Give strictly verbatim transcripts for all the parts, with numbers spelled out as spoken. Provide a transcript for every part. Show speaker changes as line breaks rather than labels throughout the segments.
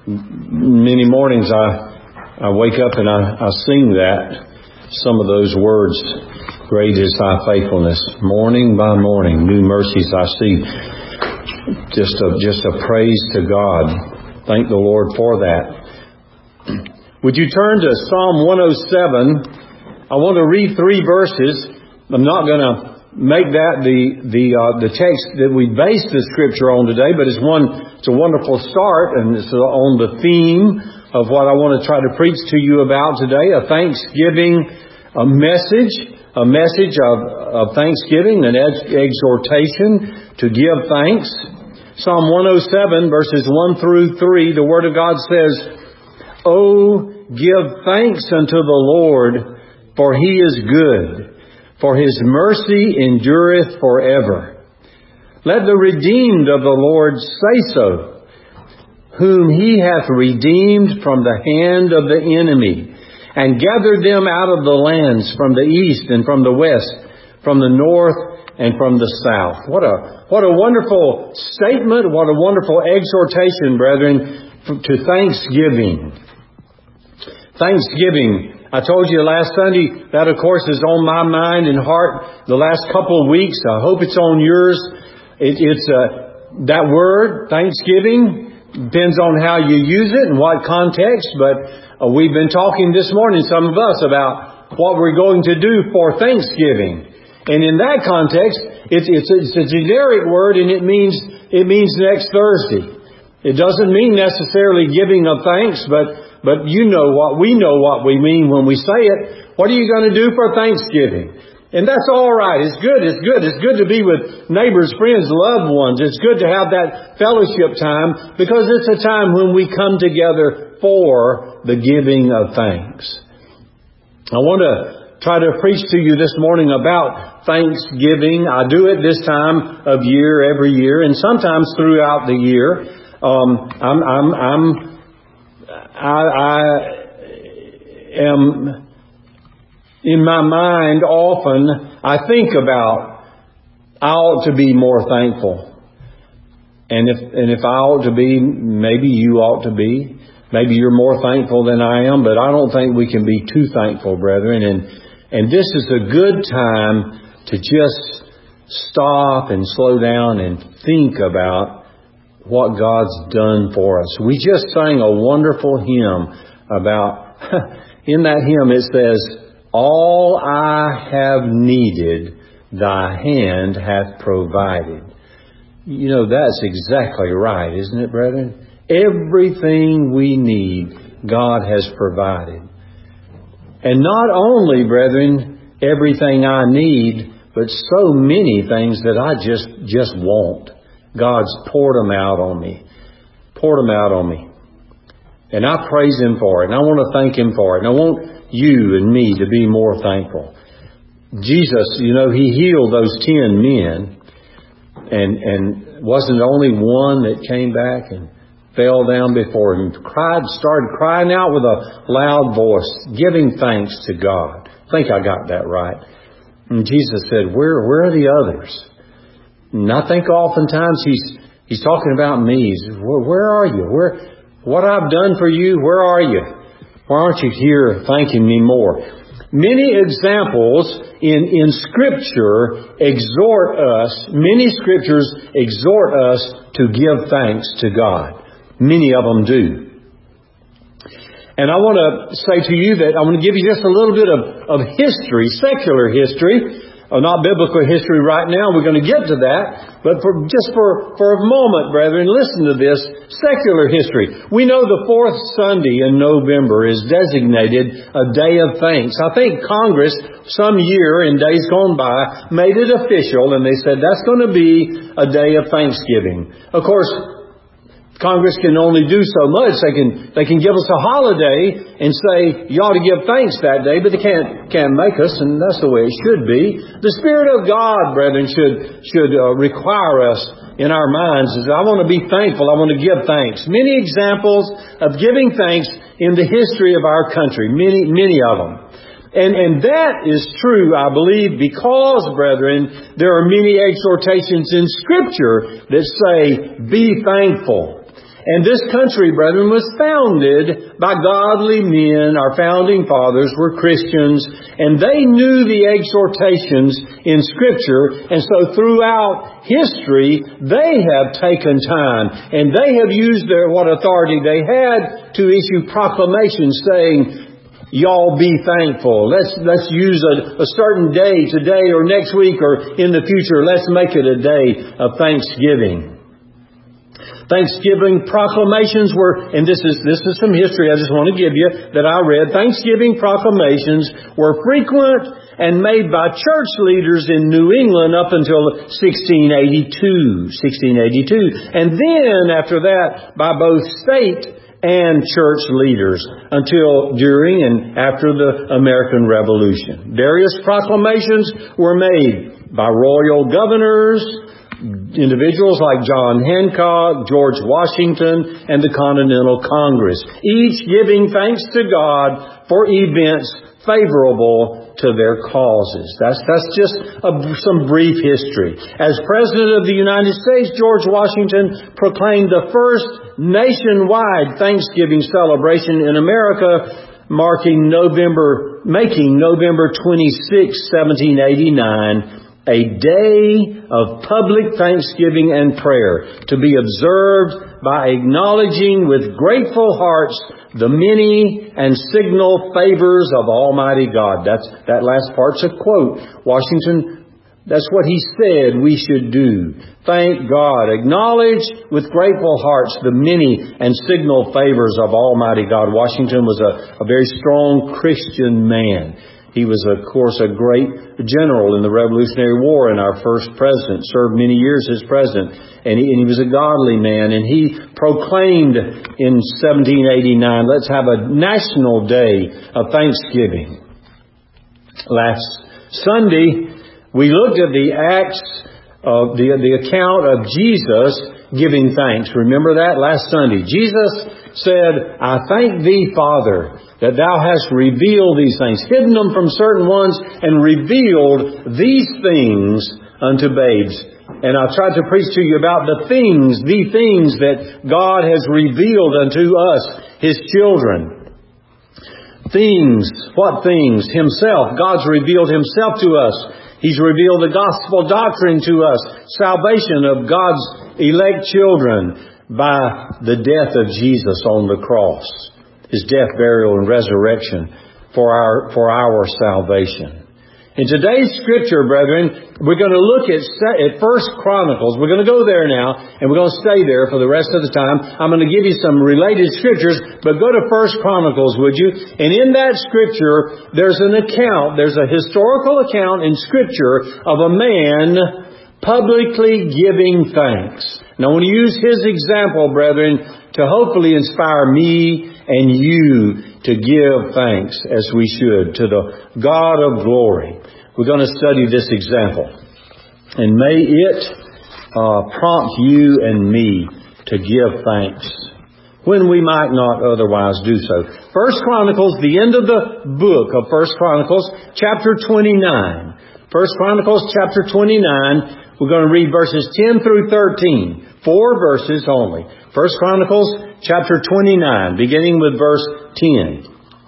Many mornings I, I wake up and I, I sing that, some of those words, great is thy faithfulness. Morning by morning, new mercies I see. Just a, just a praise to God. Thank the Lord for that. Would you turn to Psalm one oh seven? I want to read three verses. I'm not going to make that the the uh, the text that we base the scripture on today, but it's one it's a wonderful start, and it's on the theme of what I want to try to preach to you about today: a Thanksgiving, a message, a message of of Thanksgiving, an exhortation to give thanks. Psalm one oh seven, verses one through three, the Word of God says, "Oh, give thanks unto the Lord, for He is good. For His mercy endureth forever. Let the redeemed of the Lord say so, whom He hath redeemed from the hand of the enemy, and gathered them out of the lands from the east and from the west, from the north and from the south." What a what a wonderful statement! What a wonderful exhortation, brethren, to Thanksgiving. Thanksgiving. I told you last Sunday, that of course is on my mind and heart the last couple of weeks. I hope it's on yours. It, it's uh, that word, Thanksgiving, depends on how you use it and what context. But uh, we've been talking this morning, some of us, about what we're going to do for Thanksgiving. And in that context, it's, it's, it's a generic word, and it means it means next Thursday. It doesn't mean necessarily giving of thanks, but But you know what, we know what we mean when we say it. What are you going to do for Thanksgiving? And that's all right. It's good. It's good. It's good to be with neighbors, friends, loved ones. It's good to have that fellowship time, because it's a time when we come together for the giving of thanks. I want to try to preach to you this morning about Thanksgiving. I do it this time of year, every year, and sometimes throughout the year. Um, I'm, I'm, I'm I, I am, in my mind, often, I think about, I ought to be more thankful. And if, and if I ought to be, maybe you ought to be. Maybe you're more thankful than I am, but I don't think we can be too thankful, brethren. And, and this is a good time to just stop and slow down and think about what God's done for us. We just sang a wonderful hymn about, in that hymn it says, "All I have needed, thy hand hath provided." You know, that's exactly right, isn't it, brethren? Everything we need, God has provided. And not only, brethren, everything I need, but so many things that I just, just want. God's poured them out on me. Poured them out on me. And I praise Him for it. And I want to thank Him for it. And I want you and me to be more thankful. Jesus, you know, He healed those ten men. And, and wasn't only one that came back and fell down before Him. Cried, started crying out with a loud voice, giving thanks to God. I think I got that right. And Jesus said, where, where are the others? And I think oftentimes he's he's talking about me. He says, where, where are you? Where what I've done for you? Where are you? Why aren't you here thanking me more? Many examples in in Scripture exhort us. Many Scriptures exhort us to give thanks to God. Many of them do. And I want to say to you that I want to give you just a little bit of of history, secular history. Oh, not biblical history right now. We're going to get to that. But for just for, for a moment, brethren, listen to this. Secular history. We know the fourth Sunday in November is designated a day of thanks. I think Congress, some year in days gone by, made it official, and they said that's going to be a day of Thanksgiving. Of course, Congress can only do so much. They can they can give us a holiday and say you ought to give thanks that day, but they can't can't make us, and that's the way it should be. The Spirit of God, brethren, should should uh, require us in our minds is I want to be thankful. I want to give thanks. Many examples of giving thanks in the history of our country. Many many of them. And, and that is true, I believe, because, brethren, there are many exhortations in Scripture that say, be thankful. And this country, brethren, was founded by godly men. Our founding fathers were Christians, and they knew the exhortations in Scripture. And so throughout history, they have taken time, and they have used their what authority they had to issue proclamations saying, y'all be thankful. Let's let's use a, a certain day today or next week or in the future. Let's make it a day of thanksgiving. Thanksgiving proclamations were, and this is this is some history I just want to give you that I read. Thanksgiving proclamations were frequent and made by church leaders in New England up until sixteen eighty-two. sixteen eighty-two. And then after that by both state and church leaders until during and after the American Revolution. Various proclamations were made by royal governors, individuals like John Hancock, George Washington, and the Continental Congress, each giving thanks to God for events favorable to their causes. That's, that's just a, some brief history. As President of the United States, George Washington proclaimed the first nationwide Thanksgiving celebration in America, marking November, making November twenty-sixth, seventeen eighty-nine, a day of public thanksgiving and prayer to be observed by acknowledging with grateful hearts the many and signal favors of Almighty God. That's, that last part's a quote. Washington, that's what he said we should do. Thank God. Acknowledge with grateful hearts the many and signal favors of Almighty God. Washington was a, a very strong Christian man. He was, of course, a great general in the Revolutionary War and our first president, served many years as president. And he, and he was a godly man. And he proclaimed in seventeen eighty-nine, let's have a national day of Thanksgiving. Last Sunday, we looked at the Acts of the, the account of Jesus giving thanks. Remember that last Sunday? Jesus said, I thank thee, Father, that thou hast revealed these things, hidden them from certain ones, and revealed these things unto babes. And I tried to preach to you about the things, the things that God has revealed unto us, His children. Things, what things? Himself. God's revealed Himself to us. He's revealed the gospel doctrine to us, salvation of God's elect children by the death of Jesus on the cross. His death, burial, and resurrection for our for our salvation. In today's Scripture, brethren, we're going to look at, at First Chronicles. We're going to go there now, and we're going to stay there for the rest of the time. I'm going to give you some related Scriptures, but go to First Chronicles, would you? And in that Scripture, there's an account, there's a historical account in Scripture of a man publicly giving thanks. And I want to use his example, brethren, to hopefully inspire me and you to give thanks as we should to the God of glory. We're going to study this example. And may it uh, prompt you and me to give thanks when we might not otherwise do so. First Chronicles, the end of the book of First Chronicles, chapter twenty-nine. First Chronicles, chapter twenty-nine. We're going to read verses ten through thirteen. Four verses only. First Chronicles, chapter twenty-nine, beginning with verse ten.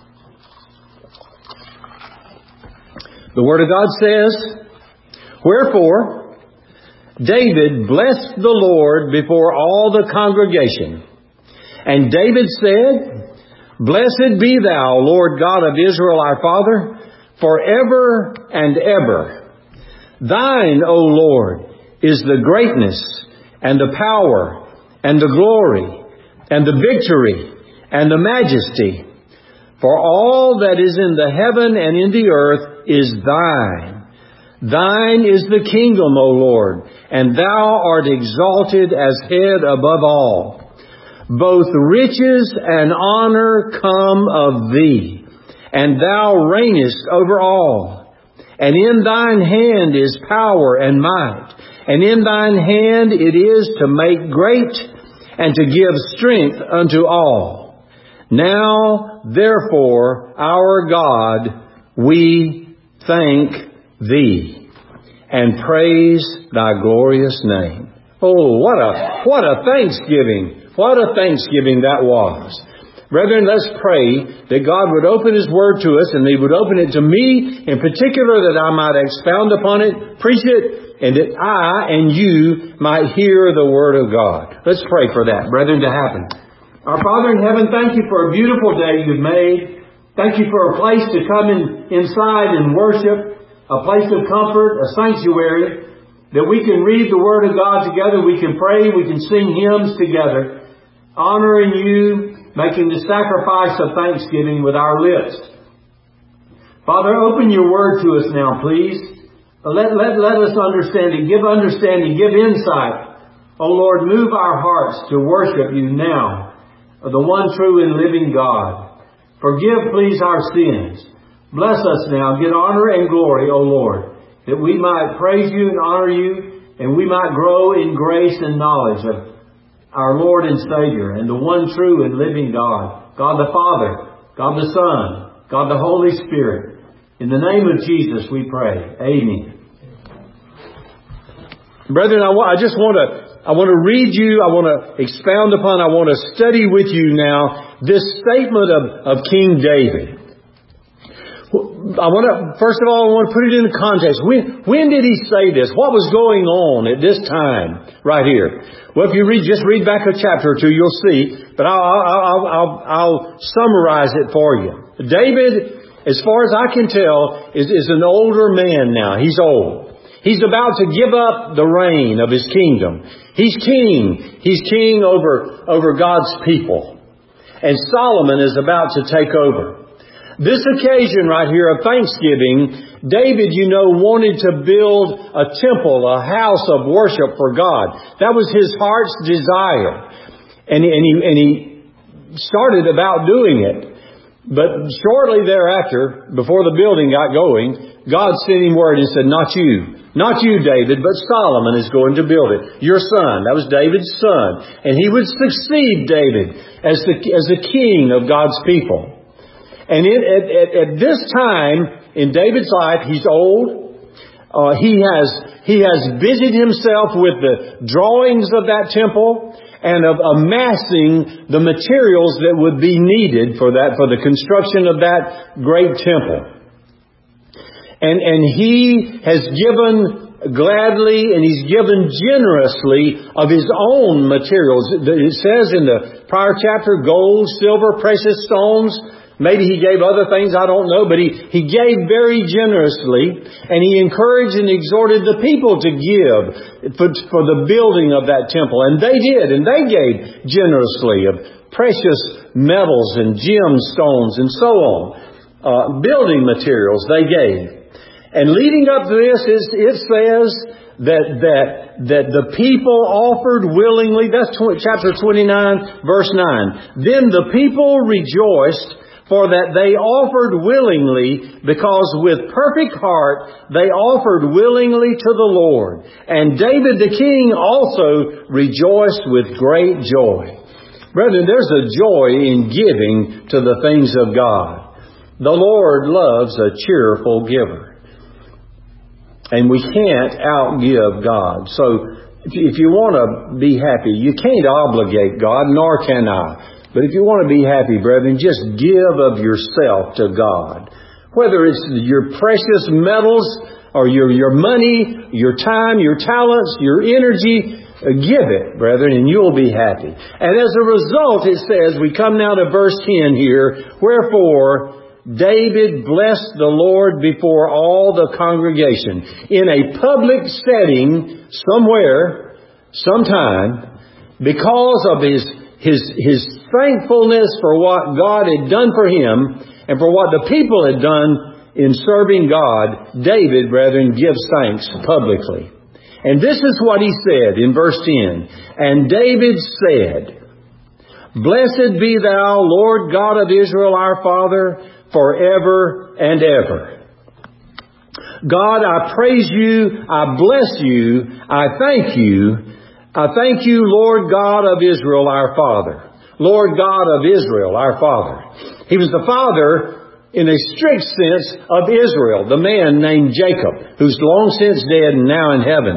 The Word of God says, Wherefore, David blessed the Lord before all the congregation. And David said, Blessed be thou, Lord God of Israel our Father, forever and ever. Thine, O Lord, is the greatness and the power and the glory and the victory and the majesty. For all that is in the heaven and in the earth is thine. Thine is the kingdom, O Lord, and thou art exalted as head above all. Both riches and honor come of thee, and thou reignest over all. And in thine hand is power and might, and in thine hand it is to make great and to give strength unto all. Now, therefore, our God, we thank thee and praise thy glorious name. Oh, what a, what a Thanksgiving. What a Thanksgiving that was. Brethren, let's pray that God would open His Word to us, and He would open it to me in particular, that I might expound upon it, preach it, and that I and you might hear the Word of God. Let's pray for that, brethren, to happen. Our Father in heaven, thank you for a beautiful day you've made. Thank you for a place to come in, inside and worship, a place of comfort, a sanctuary, that we can read the Word of God together, we can pray, we can sing hymns together, honoring you, making the sacrifice of thanksgiving with our lips. Father, open your Word to us now, please. Let, let, let us understand it. Give understanding. Give insight. Oh Lord, move our hearts to worship you now, the one true and living God. Forgive, please, our sins. Bless us now. Get honor and glory, O Lord, that we might praise you and honor you, and we might grow in grace and knowledge of our Lord and Savior, and the one true and living God, God the Father, God the Son, God the Holy Spirit. In the name of Jesus we pray. Amen. Brethren, I, I just want to I want to read you, I want to expound upon, I want to study with you now this statement of, of King David. I want to, first of all, I want to put it in context. When, when did he say this? What was going on at this time right here? Well, if you read, just read back a chapter or two, you'll see. But I'll, I'll, I'll, I'll, I'll summarize it for you. David, as far as I can tell, is, is an older man now. He's old. He's about to give up the reign of his kingdom. He's king. He's king over, over God's people. And Solomon is about to take over. This occasion right here of Thanksgiving, David, you know, wanted to build a temple, a house of worship for God. That was his heart's desire. And, and, he, and he started about doing it. But shortly thereafter, before the building got going, God sent him word and said, not you. Not you, David, but Solomon is going to build it. Your son. That was David's son. And he would succeed David as the, as the king of God's people. And it, at, at, at this time in David's life, he's old. Uh, he has he has busied himself with the drawings of that temple and of amassing the materials that would be needed for that for the construction of that great temple. And and he has given gladly, and he's given generously of his own materials. It says in the prior chapter, gold, silver, precious stones. Maybe he gave other things, I don't know, but he, he gave very generously, and he encouraged and exhorted the people to give for, for the building of that temple. And they did, and they gave generously of precious metals and gemstones and so on. Uh, building materials they gave. And leading up to this, is, it says that, that, that the people offered willingly. That's chapter twenty-nine, verse nine. Then the people rejoiced, for that they offered willingly, because with perfect heart they offered willingly to the Lord. And David the king also rejoiced with great joy. Brethren, there's a joy in giving to the things of God. The Lord loves a cheerful giver. And we can't outgive God. So if you want to be happy, you can't obligate God, nor can I. But if you want to be happy, brethren, just give of yourself to God. Whether it's your precious metals or your, your money, your time, your talents, your energy, give it, brethren, and you'll be happy. And as a result, it says, we come now to verse ten here, wherefore David blessed the Lord before all the congregation. In a public setting, somewhere, sometime, because of his His, his thankfulness for what God had done for him and for what the people had done in serving God, David, brethren, gives thanks publicly. And this is what he said in verse ten. And David said, Blessed be thou, Lord God of Israel, our Father, forever and ever. God, I praise you, I bless you, I thank you. I thank you, Lord God of Israel, our Father. Lord God of Israel, our Father. He was the father, in a strict sense, of Israel, the man named Jacob, who's long since dead and now in heaven.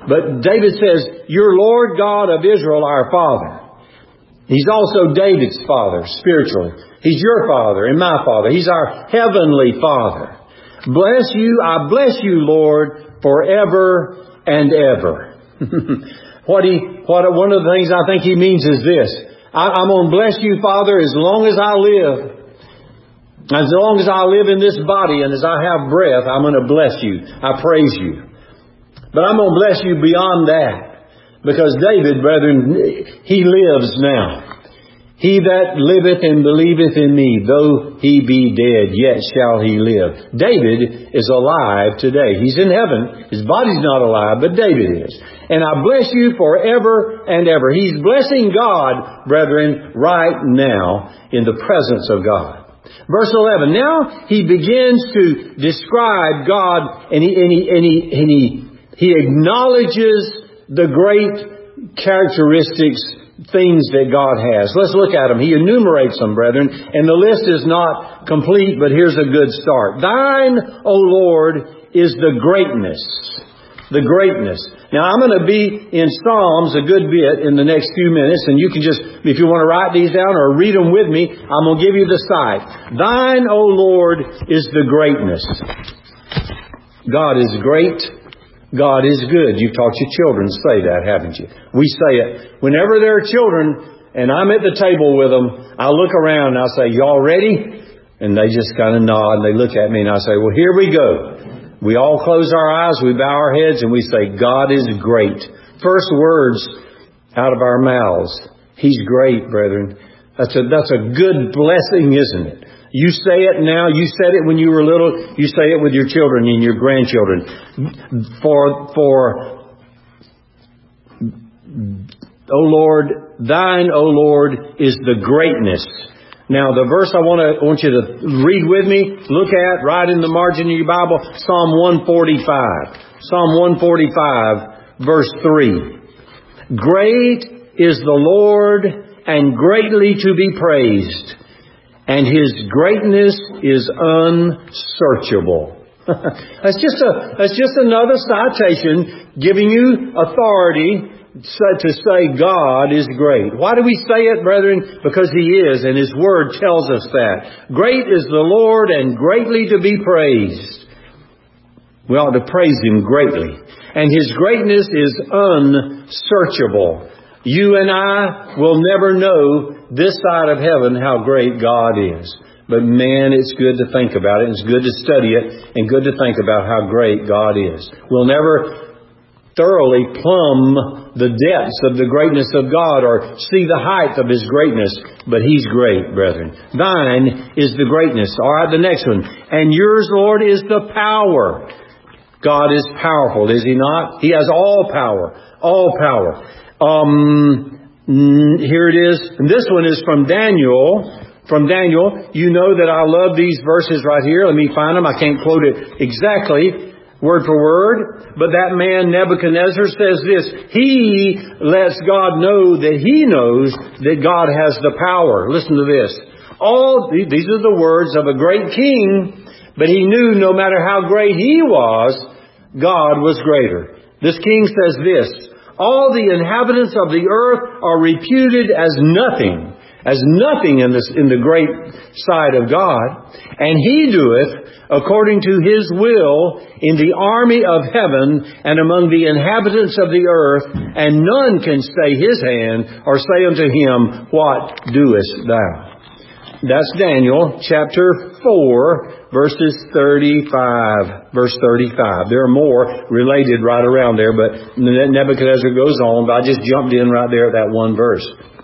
But David says, "You're Lord God of Israel, our Father." He's also David's father, spiritually. He's your father and my father. He's our heavenly Father. Bless you, I bless you, Lord, forever and ever. what he, what one of the things I think he means is this: I, I'm going to bless you, Father, as long as I live. As long as I live in this body and as I have breath, I'm going to bless you. I praise you. But I'm going to bless you beyond that. Because David, brethren, he lives now. "He that liveth and believeth in me, though he be dead, yet shall he live." David is alive today. He's in heaven. His body's not alive, but David is. "And I bless you forever and ever." He's blessing God, brethren, right now in the presence of God. Verse eleven. Now he begins to describe God, and he and he and he and he, he acknowledges the great characteristics, things that God has. Let's look at them. He enumerates them, brethren, and the list is not complete, but here's a good start. "Thine, O Lord, is the greatness." The greatness. Now, I'm going to be in Psalms a good bit in the next few minutes, and you can just, if you want to write these down or read them with me, I'm going to give you the site. "Thine, O Lord, is the greatness." God is great. God is good. You've taught your children to say that, haven't you? We say it. Whenever there are children and I'm at the table with them, I look around and I say, "Y'all ready?" And they just kind of nod and they look at me and I say, "Well, here we go." We all close our eyes, we bow our heads, and we say, "God is great." First words out of our mouths. He's great, brethren. That's a, that's a good blessing, isn't it? You say it now. You said it when you were little. You say it with your children and your grandchildren. For, for, O Lord, thine, O Lord, is the greatness. Now, the verse I want to, I want you to read with me, look at, right in the margin of your Bible, Psalm one forty-five. Psalm one forty-five, verse three. "Great is the Lord, and greatly to be praised, and His greatness is unsearchable." That's just a, that's just another citation giving you authority to say God is great. Why do we say it, brethren? Because He is, and His Word tells us that. Great is the Lord, and greatly to be praised. We ought to praise Him greatly. And His greatness is unsearchable. You and I will never know this side of heaven how great God is. But man, it's good to think about it. It's good to study it and good to think about how great God is. We'll never thoroughly plumb the depths of the greatness of God or see the height of His greatness. But He's great, brethren. Thine is the greatness. All right, the next one. And yours, Lord, is the power. God is powerful, is He not? He has all power. All power. Um, here it is. And this one is from Daniel. From Daniel. You know that I love these verses right here. Let me find them. I can't quote it exactly, word for word. But that man Nebuchadnezzar says this. He lets God know that he knows that God has the power. Listen to this. All these are the words of a great king. But he knew no matter how great he was, God was greater. This king says this. All the inhabitants of the earth are reputed as nothing. As nothing in, this, in the great sight of God. And He doeth according to His will in the army of heaven and among the inhabitants of the earth. And none can stay His hand or say unto Him, What doest thou? That's Daniel chapter four, verses thirty-five. Verse thirty-five. There are more related right around there, but Nebuchadnezzar goes on. But I just jumped in right there at that one verse.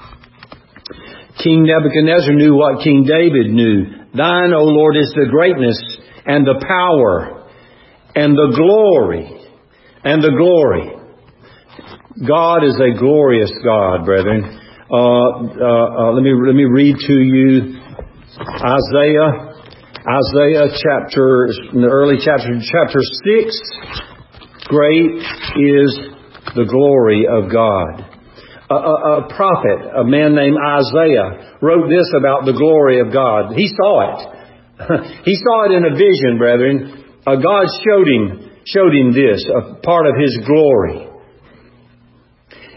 King Nebuchadnezzar knew what King David knew. Thine, O Lord, is the greatness and the power and the glory and the glory. God is a glorious God, brethren. Uh, uh, uh, let me let me read to you Isaiah, Isaiah chapter, in the early chapter, chapter six. Great is the glory of God. A, a, a prophet, a man named Isaiah, wrote this about the glory of God. He saw it. He saw it in a vision, brethren. Uh, God showed him, showed him this, a part of His glory.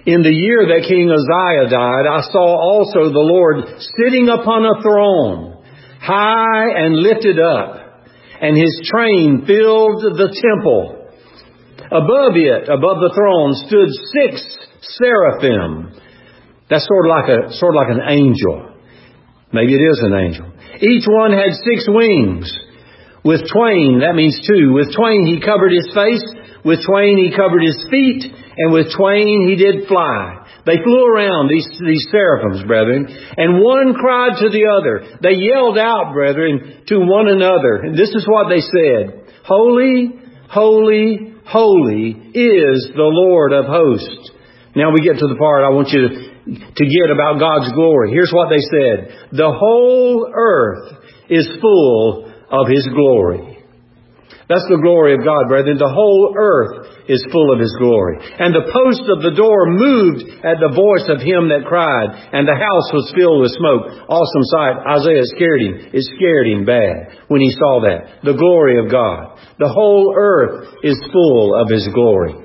In the year that King Uzziah died, I saw also the Lord sitting upon a throne, high and lifted up, and His train filled the temple. Above it, above the throne, stood six seraphim. That's sort of like a sort of like an angel. Maybe it is an angel. Each one had six wings. With twain, that means two. With twain He covered His face. With twain He covered His feet. And with twain He did fly. They flew around, these, these seraphims, brethren. And one cried to the other. They yelled out, brethren, to one another. And this is what they said. Holy, holy, holy is the Lord of hosts. Now we get to the part I want you to, to get about God's glory. Here's what they said. The whole earth is full of His glory. That's the glory of God, brethren. The whole earth is full of His glory. And the post of the door moved at the voice of Him that cried, and the house was filled with smoke. Awesome sight. Isaiah scared him. It scared him bad when he saw that. The glory of God. The whole earth is full of His glory.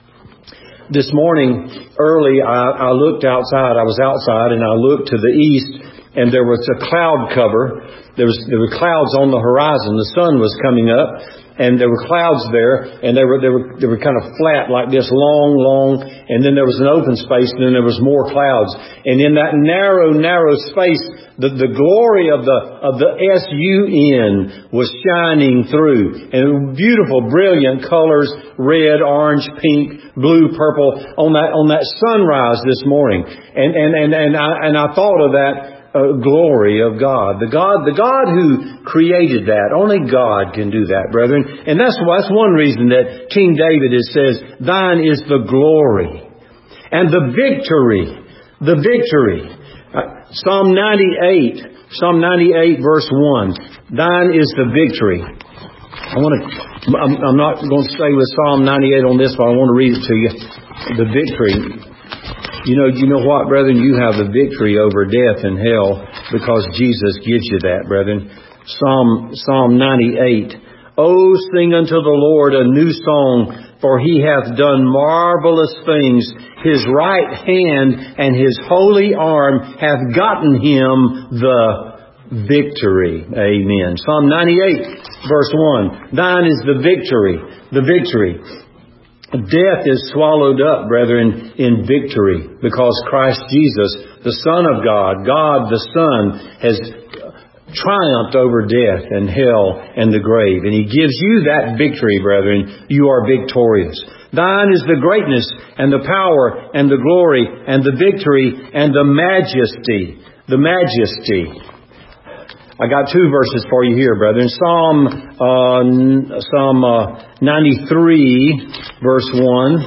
This morning, early, I, I looked outside. I was outside and I looked to the east, and there was a cloud cover. There was there were clouds on the horizon. The sun was coming up, and there were clouds there, and they were they were they were kind of flat like this, long, long, and then there was an open space, and then there was more clouds. And in that narrow, narrow space, the, the glory of the of the S U N was shining through. And beautiful, brilliant colors, red, orange, pink, blue, purple, on that on that sunrise this morning. And and and, and I and I thought of that. Uh, glory of God. The God, the God who created that. Only God can do that, brethren. And that's, that's one reason that King David is, says, Thine is the glory and the victory. The victory. Uh, Psalm ninety-eight. Psalm ninety-eight verse one. Thine is the victory. I want to, I'm, I'm not going to stay with Psalm ninety-eight on this, but I want to read it to you. The victory. You know, you know what, brethren? You have the victory over death and hell because Jesus gives you that, brethren. Psalm, Psalm ninety-eight. Oh, sing unto the Lord a new song, for He hath done marvelous things. His right hand and His holy arm hath gotten Him the victory. Amen. Psalm ninety-eight, verse one. Thine is the victory. The victory. Death is swallowed up, brethren, in victory because Christ Jesus, the Son of God, God the Son, has triumphed over death and hell and the grave. And He gives you that victory, brethren. You are victorious. Thine is the greatness and the power and the glory and the victory and the majesty. The majesty. I got two verses for you here, brethren. Psalm uh, Psalm uh, ninety-three, verse one.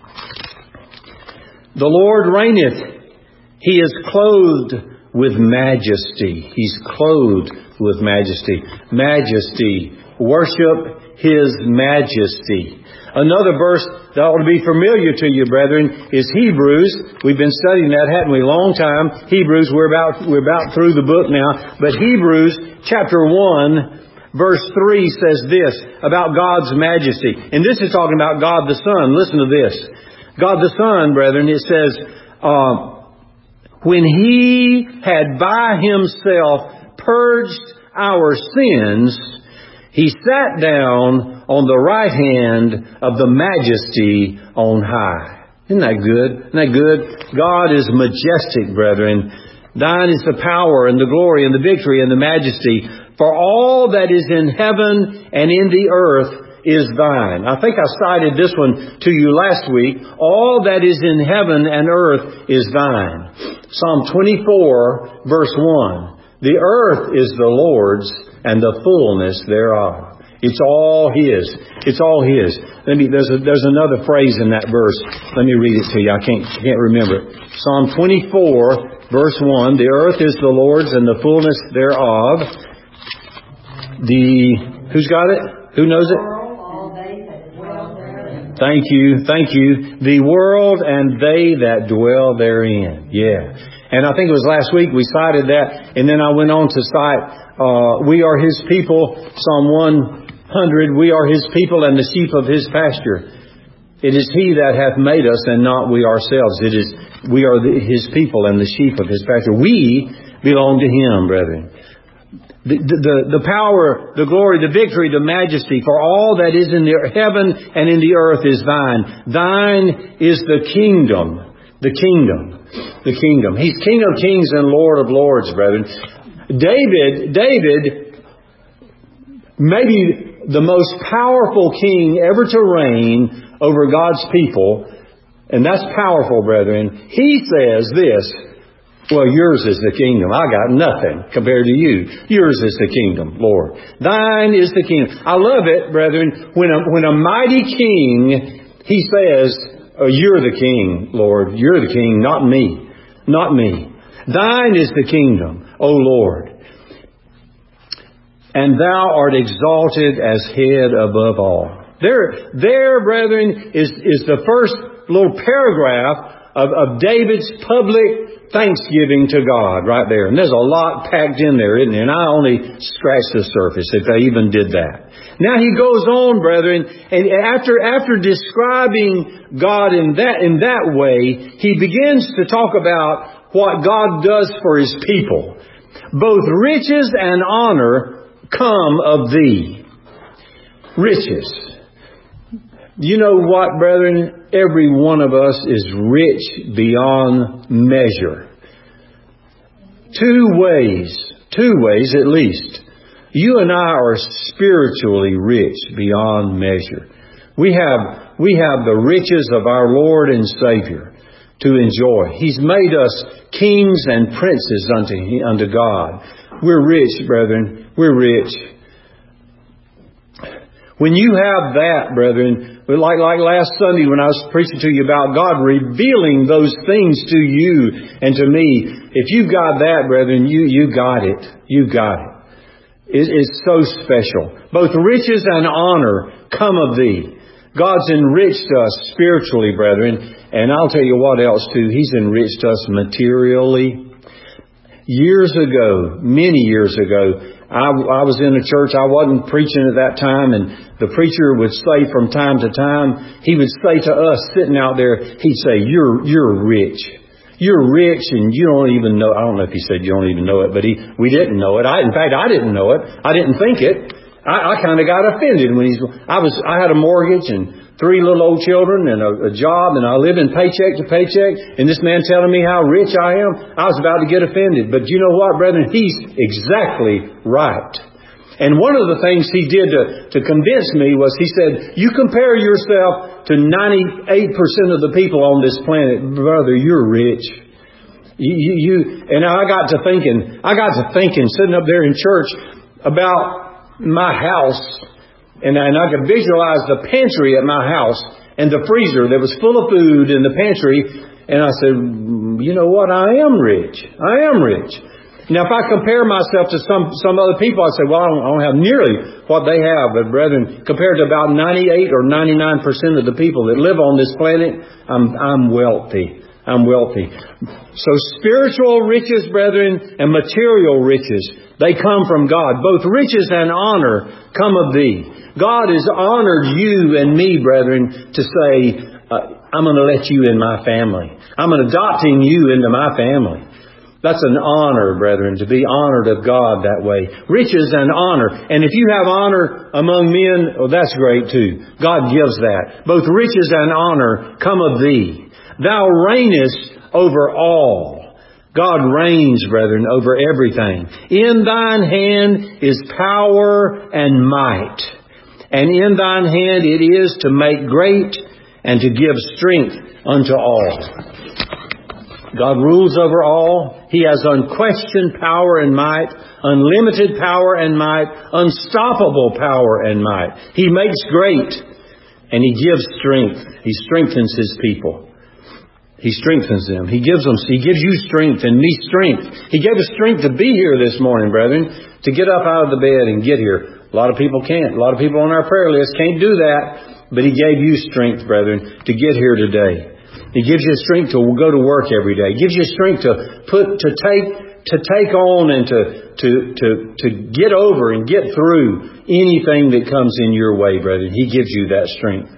The Lord reigneth. He is clothed with majesty. He's clothed with majesty. Majesty. Worship His majesty. Another verse that ought to be familiar to you, brethren, is Hebrews. We've been studying that, haven't we? A long time. Hebrews, we're about, we're about through the book now. But Hebrews chapter one, verse three says this about God's majesty. And this is talking about God the Son. Listen to this. God the Son, brethren, it says, uh, when He had by Himself purged our sins, He sat down on the right hand of the majesty on high. Isn't that good? Isn't that good? God is majestic, brethren. Thine is the power and the glory and the victory and the majesty. For all that is in heaven and in the earth is Thine. I think I cited this one to you last week. All that is in heaven and earth is Thine. Psalm twenty-four, verse one. The earth is the Lord's and the fullness thereof. It's all His. It's all His. Let me, there's a, there's another phrase in that verse. Let me read it to you. I can't, can't remember it. Psalm twenty-four, verse one. The earth is the Lord's and the fullness thereof. The, who's got it? Who knows it? Thank you. Thank you. The world and they that dwell therein. Yeah. And I think it was last week we cited that. And then I went on to cite, uh, we are His people. Psalm one hundred, we are His people and the sheep of His pasture. It is He that hath made us and not we ourselves. It is, we are the, His people and the sheep of His pasture. We belong to Him, brethren. The, the, the power, the glory, the victory, the majesty for all that is in the heaven and in the earth is Thine. Thine is the kingdom. The kingdom. The kingdom. He's King of kings and Lord of lords, brethren. David, David, maybe the most powerful king ever to reign over God's people, and that's powerful, brethren. He says this, well, yours is the kingdom. I got nothing compared to you. Yours is the kingdom, Lord. Thine is the kingdom. I love it, brethren, when a, when a mighty king, He says, oh, you're the king, Lord. You're the king, not me. Not me. Thine is the kingdom, O Lord. And Thou art exalted as head above all. There, there, brethren, is, is the first little paragraph of, of David's public thanksgiving to God right there. And there's a lot packed in there, isn't there? And I only scratched the surface if I even did that. Now he goes on, brethren, and after after describing God in that in that way, he begins to talk about what God does for His people. Both riches and honor come of Thee. Riches. You know what, brethren? Every one of us is rich beyond measure. Two ways, two ways at least. You and I are spiritually rich beyond measure. We have, we have the riches of our Lord and Savior to enjoy. He's made us kings and princes unto, unto God. We're rich, brethren. We're rich. When you have that, brethren, like, like last Sunday when I was preaching to you about God revealing those things to you and to me, if you've got that, brethren, you, you got it. You got it. It is so special. Both riches and honor come of Thee. God's enriched us spiritually, brethren, and I'll tell you what else too. He's enriched us materially. Years ago, many years ago, I, I was in a church. I wasn't preaching at that time, and the preacher would say from time to time, he would say to us sitting out there, he'd say, "You're you're rich. You're rich, and you don't even know." I don't know if he said you don't even know it, but he we didn't know it. I, in fact, I didn't know it. I didn't think it. I, I kind of got offended when he's. I was. I had a mortgage and three little old children and a, a job, and I live in paycheck to paycheck, and this man telling me how rich I am, I was about to get offended. But you know what, brethren? He's exactly right. And one of the things he did to, to convince me was he said, you compare yourself to ninety-eight percent of the people on this planet, brother, you're rich. You, you, you, and I got to thinking, I got to thinking, sitting up there in church about my house. And I, and I could visualize the pantry at my house and the freezer that was full of food in the pantry. And I said, you know what? I am rich. I am rich. Now, if I compare myself to some, some other people, I say, well, I don't, I don't have nearly what they have. But brethren, compared to about ninety-eight or ninety-nine percent of the people that live on this planet, I'm, I'm wealthy. I'm wealthy. So spiritual riches, brethren, and material riches, they come from God. Both riches and honor come of Thee. God has honored you and me, brethren, to say, uh, I'm going to let you in my family. I'm adopting you into my family. That's an honor, brethren, to be honored of God that way. Riches and honor. And if you have honor among men, well, that's great too. God gives that. Both riches and honor come of Thee. Thou reignest over all. God reigns, brethren, over everything. In Thine hand is power and might. And in Thine hand it is to make great and to give strength unto all. God rules over all. He has unquestioned power and might, unlimited power and might, unstoppable power and might. He makes great and He gives strength. He strengthens His people. He strengthens them. He gives them, He gives you strength and me strength. He gave us strength to be here this morning, brethren, to get up out of the bed and get here. A lot of people can't. A lot of people on our prayer list can't do that. But He gave you strength, brethren, to get here today. He gives you strength to go to work every day. He gives you strength to put, to take, to take on and to, to, to, to get over and get through anything that comes in your way, brethren. He gives you that strength.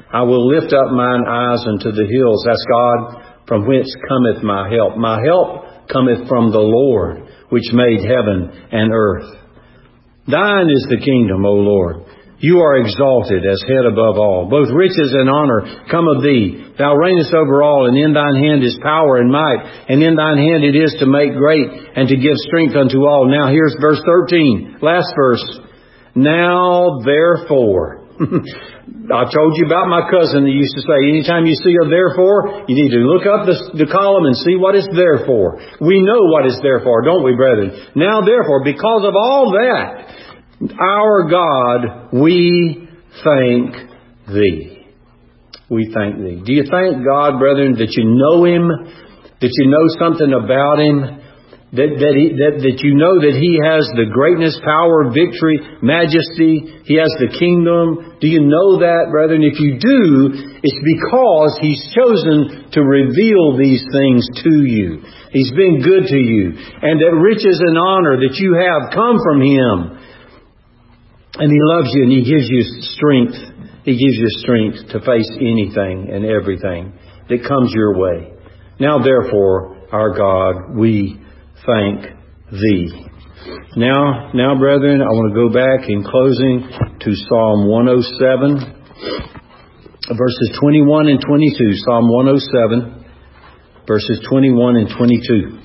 I will lift up mine eyes unto the hills. That's God, from whence cometh my help. My help cometh from the Lord, which made heaven and earth. Thine is the kingdom, O Lord. You are exalted as head above all. Both riches and honor come of thee. Thou reignest over all, and in thine hand is power and might, and in thine hand it is to make great and to give strength unto all. Now here's verse thirteen, last verse. Now therefore. I told you about my cousin that used to say, anytime you see a therefore, you need to look up the, the column and see what it's there for. We know what it's there for, don't we, brethren? Now therefore, because of all that, our God, we thank Thee. We thank Thee. Do you thank God, brethren, that you know Him, that you know something about Him, that that, he, that that you know that He has the greatness, power, victory, majesty, He has the kingdom? Do you know that, brethren? If you do, it's because He's chosen to reveal these things to you. He's been good to you. And that riches and honor that you have come from Him. And He loves you and He gives you strength. He gives you strength to face anything and everything that comes your way. Now therefore, our God, we thank Thee. Now, now brethren, I want to go back in closing to Psalm one oh seven, verses twenty-one and twenty-two. Psalm one oh seven, verses twenty-one and twenty-two.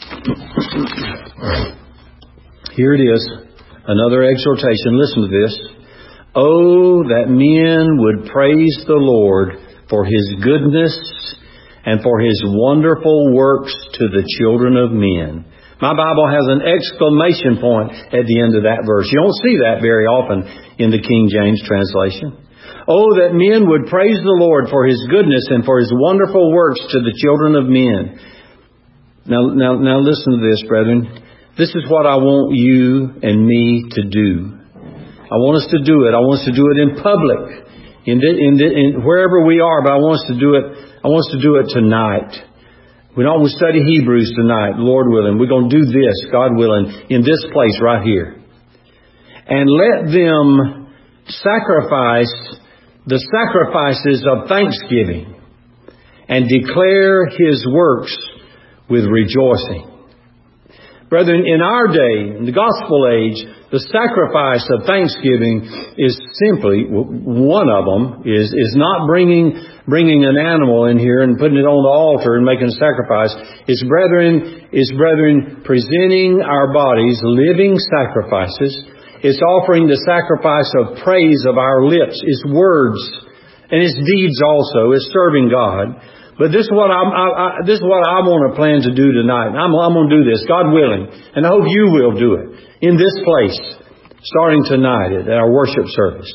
Here it is. Another exhortation. Listen to this. Oh, that men would praise the Lord for His goodness and for His wonderful works to the children of men. My Bible has an exclamation point at the end of that verse. You don't see that very often in the King James translation. Oh, that men would praise the Lord for His goodness and for His wonderful works to the children of men. Now, now, now listen to this, brethren. This is what I want you and me to do. I want us to do it. I want us to do it in public, in, the, in, the, in wherever we are. But I want us to do it. I want us to do it tonight. We don't study Hebrews tonight, Lord willing. We're going to do this, God willing, in this place right here, and let them sacrifice the sacrifices of thanksgiving and declare His works with rejoicing. Brethren, in our day, in the gospel age, the sacrifice of thanksgiving is simply, one of them is, is not bringing, bringing an animal in here and putting it on the altar and making a sacrifice. It's brethren, is brethren presenting our bodies living sacrifices. It's offering the sacrifice of praise of our lips, His words, and His deeds also. It's serving God. But this is what I'm, I, I, this is what I want to plan to do tonight. I'm, I'm going to do this, God willing, and I hope you will do it in this place, starting tonight at our worship service.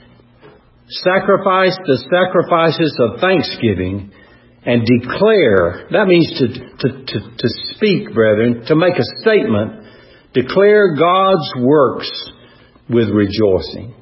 Sacrifice the sacrifices of thanksgiving and declare. That means to to to, to speak, brethren, to make a statement. Declare God's works with rejoicing.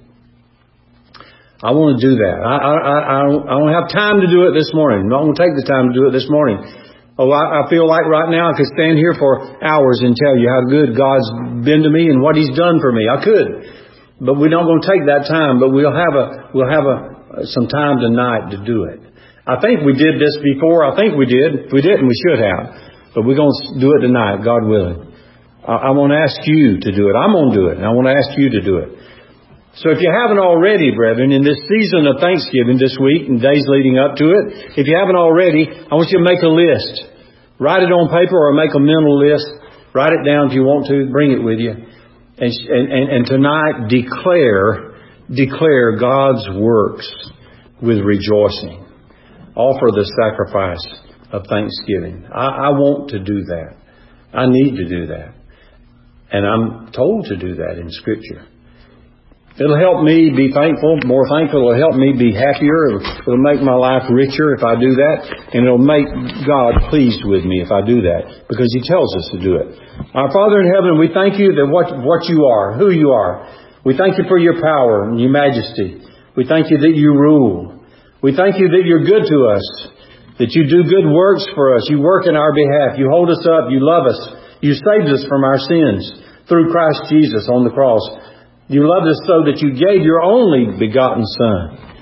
I want to do that. I, I, I, don't, I don't have time to do it this morning. I'm not going to take the time to do it this morning. Oh, I, I feel like right now I could stand here for hours and tell you how good God's been to me and what He's done for me. I could. But we're not going to take that time. But we'll have a we'll have a some time tonight to do it. I think we did this before. I think we did. If we didn't, we should have. But we're going to do it tonight, God willing. I, I want to ask you to do it. I'm going to do it. And I want to ask you to do it. So if you haven't already, brethren, in this season of Thanksgiving this week and days leading up to it, if you haven't already, I want you to make a list. Write it on paper or make a mental list. Write it down if you want to. Bring it with you. And, and, and tonight, declare, declare God's works with rejoicing. Offer the sacrifice of thanksgiving. I, I want to do that. I need to do that. And I'm told to do that in Scripture. It'll help me be thankful, more thankful. It'll help me be happier. It'll make my life richer if I do that. And it'll make God pleased with me if I do that, because He tells us to do it. Our Father in heaven, we thank You that what, what You are, who You are. We thank You for Your power and Your majesty. We thank You that You rule. We thank You that You're good to us, that You do good works for us. You work in our behalf. You hold us up. You love us. You saved us from our sins through Christ Jesus on the cross. You loved us so that You gave Your only begotten Son.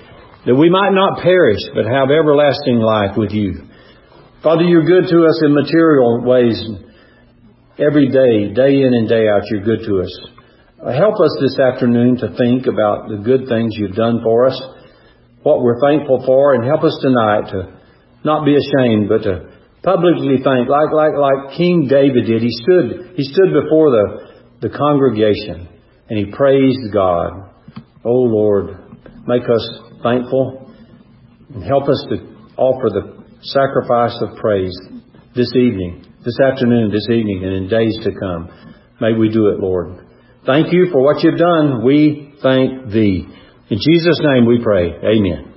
that we might not perish, but have everlasting life with you. Father, you're good to us in material ways. Every day, day in and day out, you're good to us. Help us this afternoon to think about the good things you've done for us, what we're thankful for, and help us tonight to not be ashamed, but to publicly thank, like like like King David did. He stood he stood before the, the congregation and he praised God. Oh Lord, make us thankful and help us to offer the sacrifice of praise this evening, this afternoon, this evening, and in days to come. May we do it, Lord. Thank you for what you've done. We thank Thee. In Jesus' name we pray. Amen.